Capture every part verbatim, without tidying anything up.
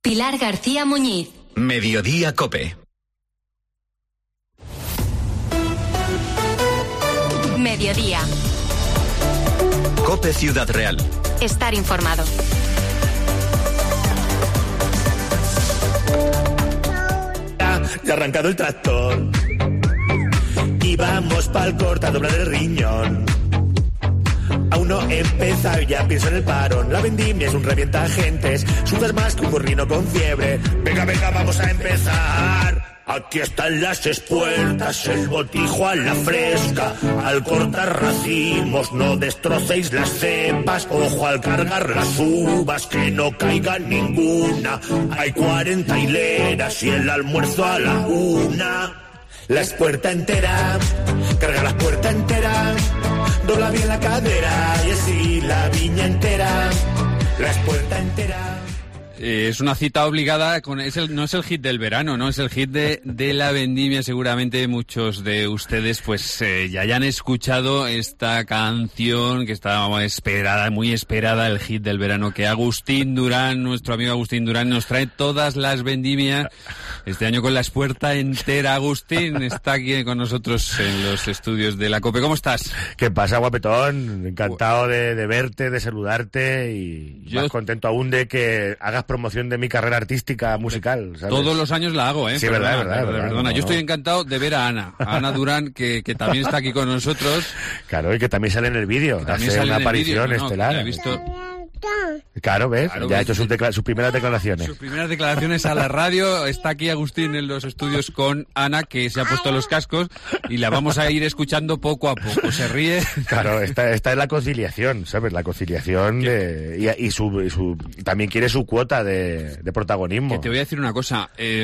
Pilar García Muñiz. Mediodía Cope. Mediodía. Cope Ciudad Real. Estar informado. Ya ha arrancado el tractor y vamos pa'l corte a doblar el riñón. Aún no empieza y ya pienso en el parón. La vendimia es un revienta agentes, sudas más que un gorrino con fiebre. Venga, venga, vamos a empezar. Aquí están las espuertas, el botijo a la fresca. Al cortar racimos no destrocéis las cepas. Ojo al cargar las uvas, que no caiga ninguna. Hay cuarenta hileras y el almuerzo a la una. La espuerta entera, carga la espuerta entera. Dobla bien la cadera y así la viña entera. La espuerta entera. Eh, es una cita obligada, con, es el, no es el hit del verano, no es el hit de, de la vendimia. Seguramente muchos de ustedes pues eh, ya hayan escuchado esta canción que estaba esperada, muy esperada, el hit del verano, que Agustín Durán, nuestro amigo Agustín Durán, nos trae todas las vendimias, este año con la espuerta entera. Agustín está aquí con nosotros en los estudios de la COPE. ¿Cómo estás? ¿Qué pasa, guapetón? Encantado de, de verte, de saludarte y Yo... más contento aún de que hagas promoción de mi carrera artística musical, ¿sabes? Todos los años la hago, ¿eh? Sí, perdona, verdad, verdad, perdona, verdad. Perdona. No. Yo estoy encantado de ver a Ana, a Ana Durán, que, que también está aquí con nosotros. Claro, y que también sale en el vídeo, también hace sale una en el aparición vídeo, no, estelar. No, he visto... Claro, ¿ves? Claro, ya ha ¿ves? hecho sus, decla- sus primeras declaraciones. Sus primeras declaraciones a la radio. Está aquí Agustín en los estudios con Ana, que se ha puesto los cascos y la vamos a ir escuchando poco a poco. Se ríe. Claro, esta, esta es la conciliación, ¿sabes? La conciliación de, y, y, su, y su también quiere su cuota de, de protagonismo. Que te voy a decir una cosa. Eh,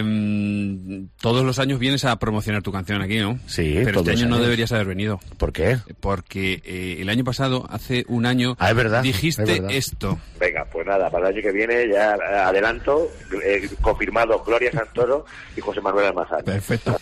todos los años vienes a promocionar tu canción aquí, ¿no? Sí, pero todos este año los no años. deberías haber venido. ¿Por qué? Porque eh, el año pasado, hace un año, ah, es verdad, dijiste es verdad. esto. Venga, pues nada, para el año que viene ya adelanto, eh, confirmado Gloria Santoro y José Manuel Almazán. Perfecto.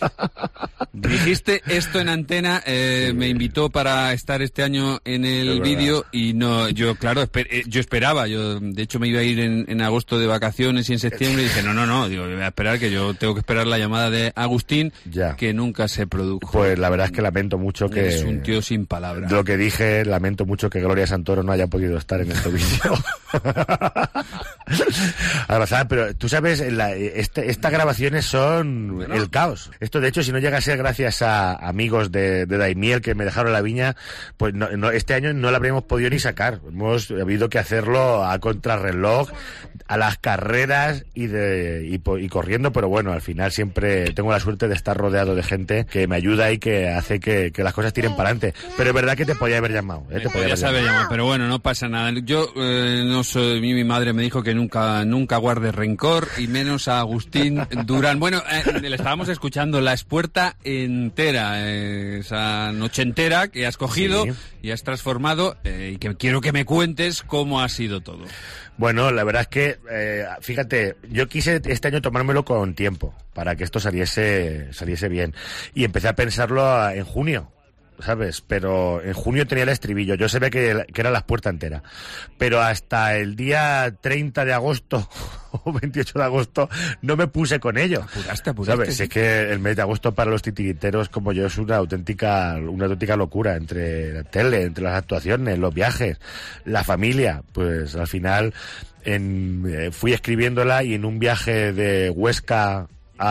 Dijiste esto en antena, eh, sí. Me invitó para estar este año en el vídeo y no, yo claro, esper, eh, yo esperaba, yo de hecho me iba a ir en, en agosto de vacaciones y en septiembre y dije no, no, no, digo, voy a esperar que yo tengo que esperar la llamada de Agustín, ya. Que nunca se produjo. Pues la verdad es que lamento mucho que... Es un tío sin palabras. De lo que dije, lamento mucho que Gloria Santoro no haya podido estar en este vídeo. Ahora, ¿sabes? Pero tú sabes, la, este, estas grabaciones son bueno. el caos. Esto, de hecho, si no llega a ser gracias a amigos de, de Daimiel que me dejaron la viña, pues no, no, este año no la habríamos podido ni sacar. Hemos habido que hacerlo a contrarreloj, a las carreras y, de, y, y corriendo, pero bueno, al final siempre tengo la suerte de estar rodeado de gente que me ayuda y que hace que, que las cosas tiren para adelante. Pero es verdad que te podía haber llamado. ¿eh? Te podía haber llamado. llamado. Pero bueno, no pasa nada. Yo, eh, no soy, mi, mi madre me dijo que nunca, nunca guarde rencor, y menos a Agustín Durán. Bueno, eh, le estábamos escuchando La Espuerta entera, eh, esa noche entera que has cogido sí. y has transformado, eh, y que quiero que me cuentes cómo ha sido todo. Bueno, la verdad es que, eh, fíjate, yo quise este año tomármelo con tiempo para que esto saliese, saliese bien. Y empecé a pensarlo en junio, ¿sabes? Pero en junio tenía el estribillo. Yo sabía que, que era La Espuerta entera. Pero hasta el día treinta de agosto o veintiocho de agosto no me puse con ello. Apuraste, apuraste. ¿Sabes? Es que el mes de agosto para los titiriteros como yo es una auténtica, una auténtica locura. Entre la tele, entre las actuaciones, los viajes, la familia. Pues al final en, eh, fui escribiéndola y en un viaje de Huesca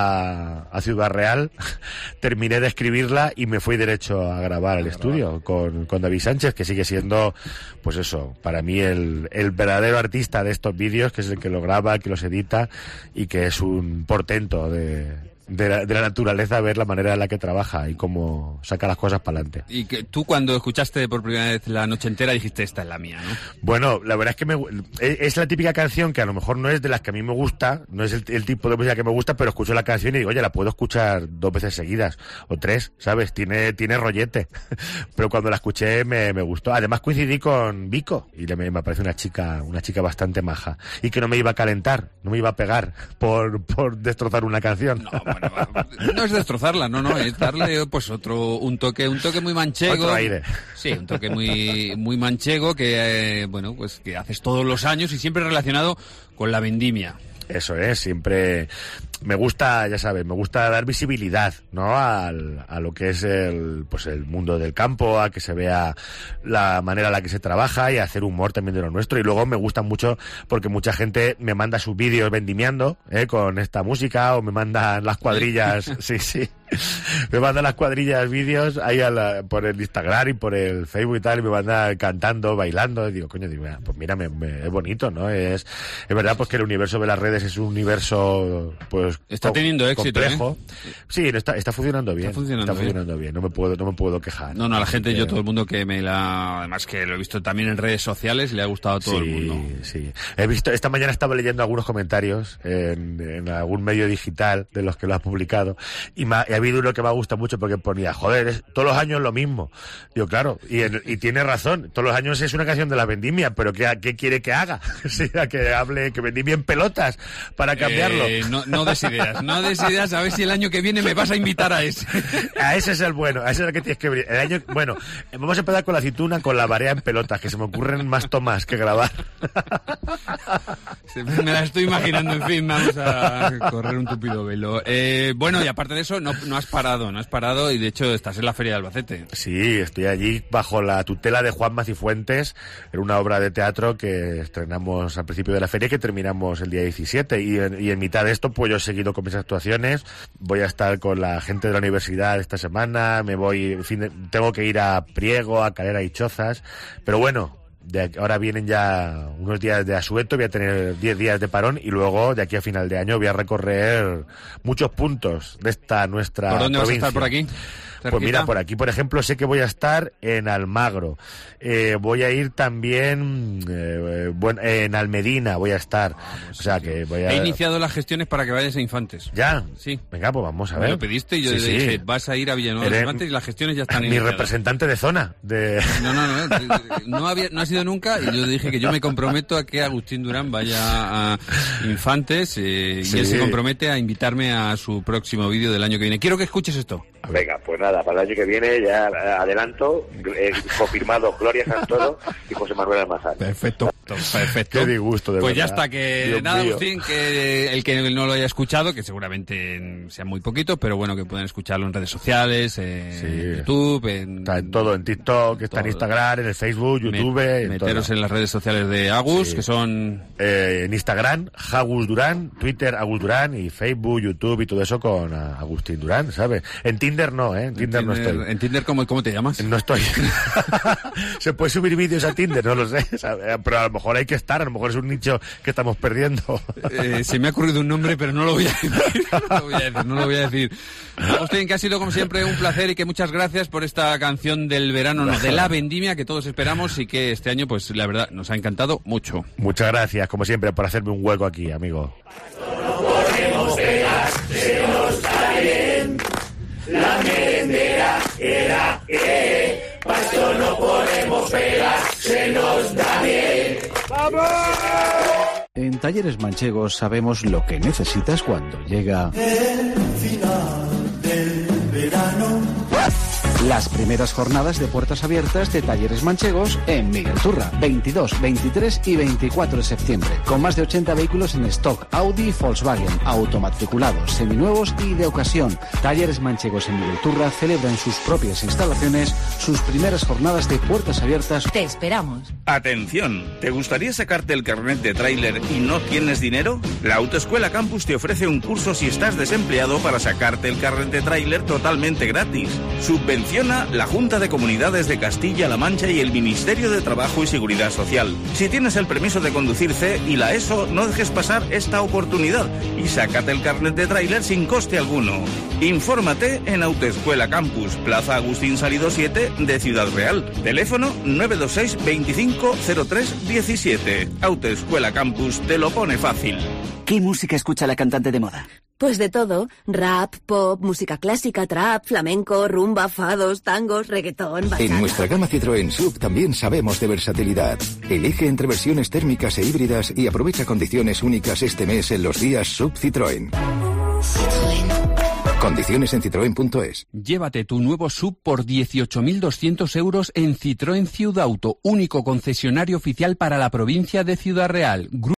A, a Ciudad Real terminé de escribirla y me fui derecho a grabar al estudio con, con David Sánchez, que sigue siendo, pues eso, para mí el, el verdadero artista de estos vídeos, que es el que lo graba, que los edita y que es un portento de... De la, de la naturaleza, ver la manera en la que trabaja y cómo saca las cosas para adelante. Y que tú cuando escuchaste por primera vez La Noche Entera dijiste, esta es la mía, ¿no? Bueno, la verdad es que me, es la típica canción que a lo mejor no es de las que a mí me gusta, no es el, el tipo de música que me gusta, pero escucho la canción y digo, oye, la puedo escuchar dos veces seguidas o tres, ¿sabes? Tiene, tiene rollete. Pero cuando la escuché me, me gustó. Además coincidí con Vico y le, me, me parece una chica, una chica bastante maja y que no me iba a calentar, no me iba a pegar por, por destrozar una canción. No, bueno, no es destrozarla, no, no, es darle pues otro, un toque, un toque muy manchego. Otro aire. Sí, un toque muy, muy manchego que, eh, bueno, pues que haces todos los años y siempre relacionado con la vendimia. Eso es, siempre me gusta, ya sabes, me gusta dar visibilidad, ¿no? Al, a lo que es el, pues el mundo del campo, a que se vea la manera en la que se trabaja y hacer humor también de lo nuestro. Y luego me gusta mucho porque mucha gente me manda sus vídeos vendimiando, ¿eh? Con esta música, o me mandan las cuadrillas, sí, sí. Me mandan las cuadrillas vídeos ahí a la, por el Instagram y por el Facebook y tal, y me mandan cantando, bailando, y digo, coño, digo, pues mira, me, me, es bonito, ¿no? Es, es verdad pues que el universo de las redes es un universo, pues, está co- teniendo éxito, complejo. ¿eh? Sí, está, está funcionando bien. Está funcionando, está funcionando bien. bien. No me puedo, no me puedo quejar. No, no, a la gente, que... yo todo el mundo que me la, además que lo he visto también en redes sociales, le ha gustado a todo sí, el mundo. Sí, he visto, esta mañana estaba leyendo algunos comentarios en, en algún medio digital de los que lo has publicado, y, me ha, y ha habido uno que me ha gustado mucho porque ponía, joder, es, todos los años lo mismo. Digo, claro, y, el, y tiene razón, todos los años es una canción de la vendimia, pero ¿qué, qué quiere que haga? Sí, que hable, que vendimie en pelotas para cambiarlo. Eh, no, no des ideas, no des ideas, a ver si el año que viene me vas a invitar a ese. A ese es el bueno, a ese es el que tienes que venir. El año, bueno, vamos a empezar con la aceituna, con la barea en pelotas, que se me ocurren más tomas que grabar. Me la estoy imaginando, en fin, vamos a correr un tupido velo. Eh, bueno, y aparte de eso, no, no has parado, no has parado, y de hecho estás en la Feria de Albacete. Sí, estoy allí bajo la tutela de Juan Macifuentes, en una obra de teatro que estrenamos al principio de la feria y que terminamos el día diecisiete, y en, y en mitad de esto pues yo he seguido con mis actuaciones. Voy a estar con la gente de la universidad esta semana, me voy, en fin, de, tengo que ir a Priego, a Calera y Chozas, pero bueno, de aquí, ahora vienen ya unos días de asueto, voy a tener diez días de parón, y luego de aquí a final de año voy a recorrer muchos puntos de esta nuestra ¿Por dónde provincia. vas a estar por aquí? Pues mira, por aquí, por ejemplo, sé que voy a estar en Almagro. Eh, voy a ir también eh, bueno, en Almedina voy a estar. Vamos, o sea sí. que voy a... He iniciado las gestiones para que vayas a Infantes. ¿Ya? Sí. Venga, pues vamos a ver. Me lo pediste y yo sí, le dije, sí. vas a ir a Villanueva de Infantes, y las gestiones ya están Mi iniciadas. representante de zona. De... No, no, no. No, había, no ha sido nunca, y yo dije que yo me comprometo a que Agustín Durán vaya a Infantes, eh, sí. y él se compromete a invitarme a su próximo vídeo del año que viene. Quiero que escuches esto. Venga, pues nada, para el año que viene ya adelanto, eh, confirmado Gloria Santoro y José Manuel Almazán. Perfecto, perfecto. Qué disgusto, de Pues verdad. ya está, que Dios nada, mío. Agustín, que el que no lo haya escuchado, que seguramente sean muy poquitos, pero bueno, que pueden escucharlo en redes sociales, en Sí. YouTube, en... Está en todo, en TikTok, está en todo. Instagram, en el Facebook, YouTube, Me- en meteros todo. en las redes sociales de Agus, Sí. que son... Eh, en Instagram, Agus Durán, Twitter, Agus Durán, y Facebook, YouTube y todo eso con uh, Agustín Durán, ¿sabes? En Tinder no, ¿eh? En Tinder, no estoy. En Tinder, ¿cómo, cómo te llamas? No estoy. Se puede subir vídeos a Tinder, no lo sé, ¿sabes? Pero a lo mejor hay que estar, a lo mejor es un nicho que estamos perdiendo. Eh, se me ha ocurrido un nombre, pero no lo voy a decir. No lo voy a decir, no lo voy a decir. Agustín, que ha sido como siempre un placer, y que muchas gracias por esta canción del verano, no, de la vendimia, que todos esperamos, y que este año, pues la verdad, nos ha encantado mucho. Muchas gracias, como siempre, por hacerme un hueco aquí, amigo. En Talleres Manchegos sabemos lo que necesitas cuando llega las primeras jornadas de puertas abiertas de Talleres Manchegos en Miguel Turra, veintidós, veintitrés y veinticuatro de septiembre, con más de ochenta vehículos en stock, Audi y Volkswagen, automatriculados, seminuevos y de ocasión. Talleres Manchegos en Miguel Turra celebra en sus propias instalaciones sus primeras jornadas de puertas abiertas. Te esperamos. Atención, ¿te gustaría sacarte el carnet de tráiler y no tienes dinero? La Autoescuela Campus te ofrece un curso si estás desempleado para sacarte el carnet de tráiler totalmente gratis. Subvenciona la Junta de Comunidades de Castilla-La Mancha y el Ministerio de Trabajo y Seguridad Social. Si tienes el permiso de conducir C y la ESO, no dejes pasar esta oportunidad y sácate el carnet de tráiler sin coste alguno. Infórmate en Autoescuela Campus, Plaza Agustín Salido siete de Ciudad Real. Teléfono nueve dos seis, veinticinco, cero tres, diecisiete. Autoescuela Campus te lo pone fácil. ¿Qué música escucha la cantante de moda? Pues de todo. Rap, pop, música clásica, trap, flamenco, rumba, fados, tangos, reggaetón, bachata. En nuestra gama Citroën Sub también sabemos de versatilidad. Elige entre versiones térmicas e híbridas y aprovecha condiciones únicas este mes en los días Sub Citroën. Citroën. Condiciones en citroen punto es. Llévate tu nuevo sub por dieciocho mil doscientos euros en Citroën Ciudauto, único concesionario oficial para la provincia de Ciudad Real.